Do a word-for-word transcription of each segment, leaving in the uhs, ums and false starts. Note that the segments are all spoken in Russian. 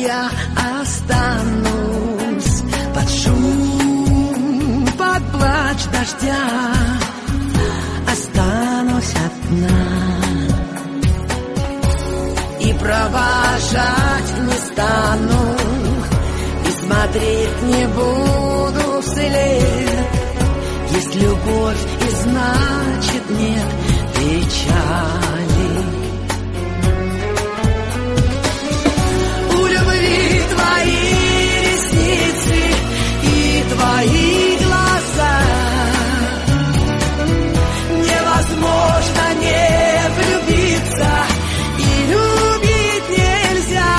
я останусь под шум, под плач дождя, останусь одна и провожать не стану, и смотреть не буду вслед. Есть любовь, и значит нет печали. У любви твои ресницы и твои глаза. Невозможно не влюбиться, и любить нельзя.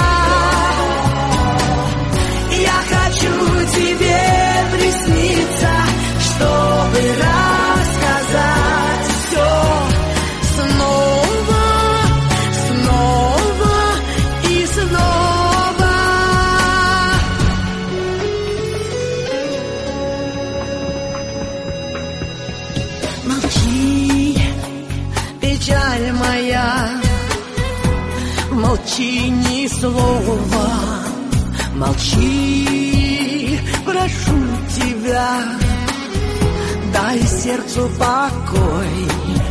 Я хочу тебе присниться, чтобы рассказать все снова, снова и снова. Молчи, печаль моя, молчи ни слова, молчи, прошу тебя. Дай сердцу покой,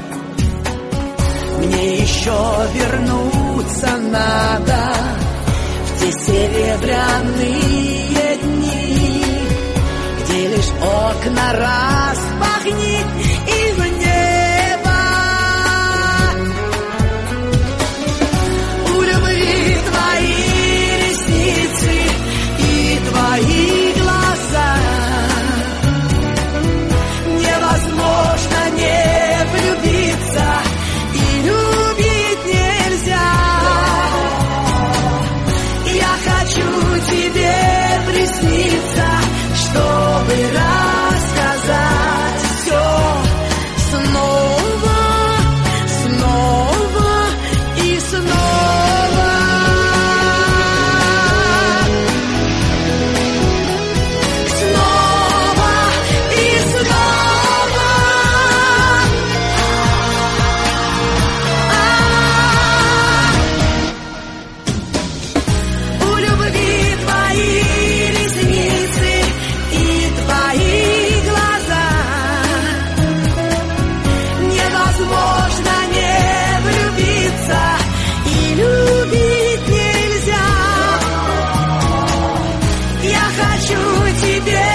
мне еще вернуться надо в те серебряные дни, где лишь окна распахнет и в небо. У любви твои ресницы и твои глаза. Невозможно не влюбиться, и любить нельзя. Я хочу тебе присниться, чтобы рассказать все снова, снова и снова. Снова и снова. У любви твои ресницы и твои глаза. Невозможно не влюбиться, и любить нельзя. Я хочу тебе